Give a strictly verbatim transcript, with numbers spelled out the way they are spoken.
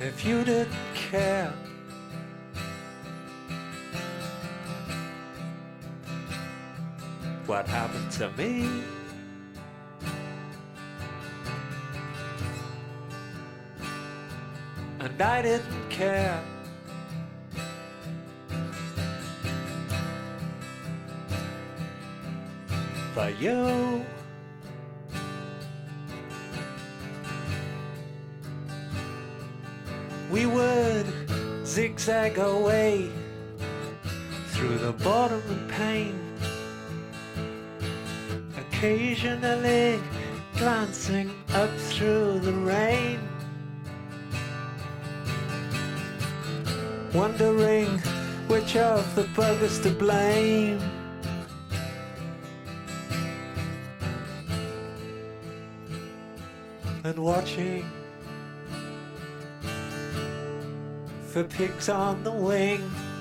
if you didn't care. What happened to me? And I didn't care. But you, we would zigzag our way through the bottom and pain, occasionally glancing up through the rain, wondering which of the buggers to blame. And watching for pigs on the wing.